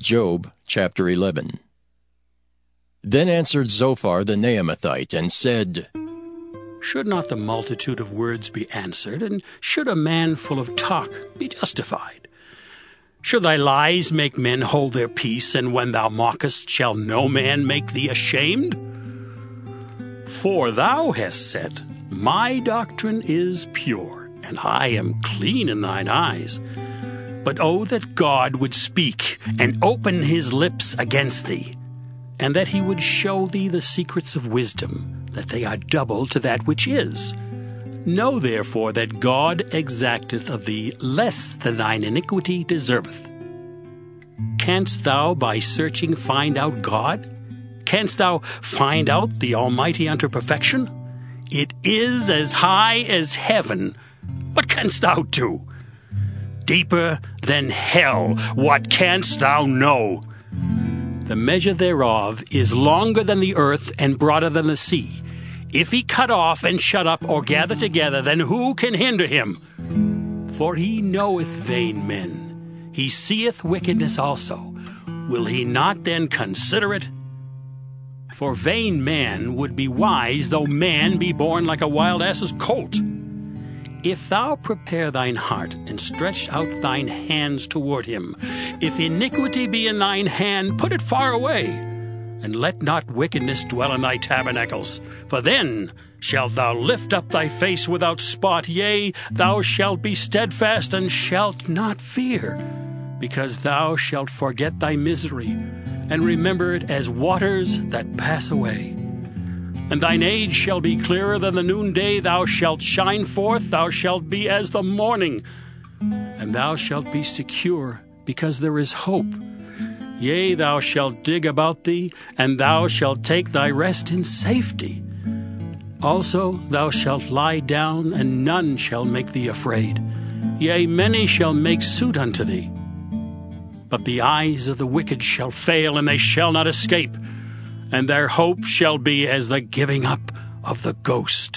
Job chapter 11. Then answered Zophar the Naamathite, and said, Should not the multitude of words be answered, and should a man full of talk be justified? Should thy lies make men hold their peace, and when thou mockest, shall no man make thee ashamed? For thou hast said, My doctrine is pure, and I am clean in thine eyes. But oh, that God would speak, and open his lips against thee, and that he would show thee the secrets of wisdom, that they are double to that which is. Know therefore that God exacteth of thee less than thine iniquity deserveth. Canst thou by searching find out God? Canst thou find out the Almighty unto perfection? It is as high as heaven. What canst thou do? Deeper than hell, what canst thou know? The measure thereof is longer than the earth and broader than the sea. If he cut off and shut up or gather together, then who can hinder him? For he knoweth vain men. He seeth wickedness also. Will he not then consider it? For vain man would be wise, though man be born like a wild ass's colt. If thou prepare thine heart, and stretch out thine hands toward him, if iniquity be in thine hand, put it far away, and let not wickedness dwell in thy tabernacles. For then shalt thou lift up thy face without spot, yea, thou shalt be steadfast, and shalt not fear, because thou shalt forget thy misery, and remember it as waters that pass away. And thine age shall be clearer than the noonday. Thou shalt shine forth, thou shalt be as the morning. And thou shalt be secure, because there is hope. Yea, thou shalt dig about thee, and thou shalt take thy rest in safety. Also thou shalt lie down, and none shall make thee afraid. Yea, many shall make suit unto thee. But the eyes of the wicked shall fail, and they shall not escape. And their hope shall be as the giving up of the ghost.